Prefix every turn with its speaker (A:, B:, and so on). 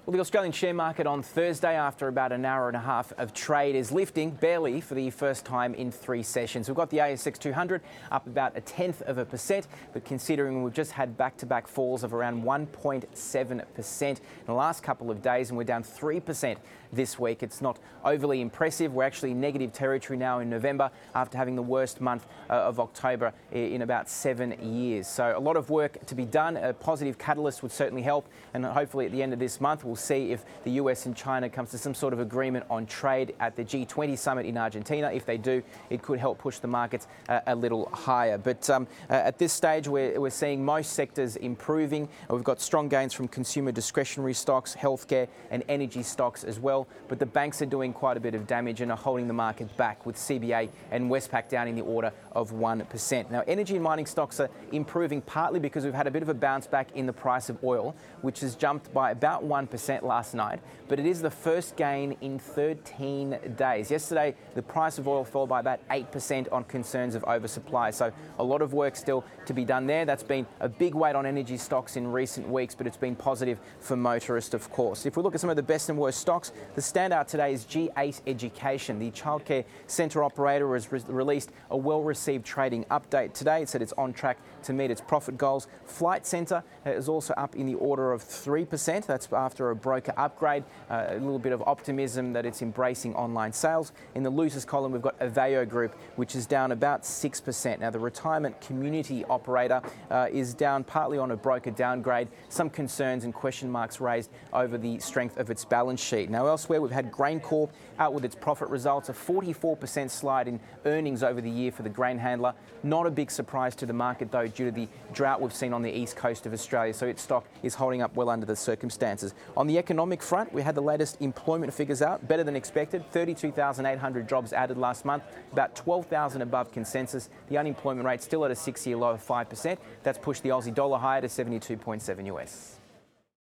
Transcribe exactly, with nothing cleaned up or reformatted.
A: Well, the Australian share market on Thursday, after about an hour and a half of trade, is lifting barely for the first time in three sessions. We've got the A S X two hundred up about a tenth of a percent, but considering we've just had back-to-back falls of around one point seven percent in the last couple of days, and we're down three percent this week, it's not overly impressive. We're actually in negative territory now in November after having the worst month uh, of October in about seven years. So a lot of work to be done. A positive catalyst would certainly help, and hopefully at the end of this month we'll see if the U S and China comes to some sort of agreement on trade at the G twenty summit in Argentina. If they do, it could help push the markets uh, a little higher. But um, uh, at this stage, we're, we're seeing most sectors improving. We've got strong gains from consumer discretionary stocks, healthcare and energy stocks as well. But the banks are doing quite a bit of damage and are holding the market back, with C B A and Westpac down in the order of one percent. Now, energy and mining stocks are improving partly because we've had a bit of a bounce back in the price of oil, which has jumped by about one percent last night, but it is the first gain in thirteen days. Yesterday, the price of oil fell by about eight percent on concerns of oversupply, so a lot of work still to be done there. That's been a big weight on energy stocks in recent weeks, but it's been positive for motorists, of course. If we look at some of the best and worst stocks, the standout today is G eight Education. The childcare centre operator has re- released a well-received trading update today. It said it's on track to meet its profit goals. Flight Centre is also up in the order of three percent. That's after a broker upgrade. Uh, a little bit of optimism that it's embracing online sales. In the losers column, we've got Aveo Group, which is down about six percent. Now, the retirement community operator uh, is down partly on a broker downgrade. Some concerns and question marks raised over the strength of its balance sheet. Now, elsewhere, we've had GrainCorp out with its profit results, a forty-four percent slide in earnings over the year for the grain handler. Not a big surprise to the market, though, due to the drought we've seen on the east coast of Australia, so its stock is holding up well under the circumstances. On the economic front, we had the latest employment figures out, better than expected. thirty-two thousand eight hundred jobs added last month, about twelve thousand above consensus. The unemployment rate still at a six-year low of five percent. That's pushed the Aussie dollar higher to seventy-two point seven U S.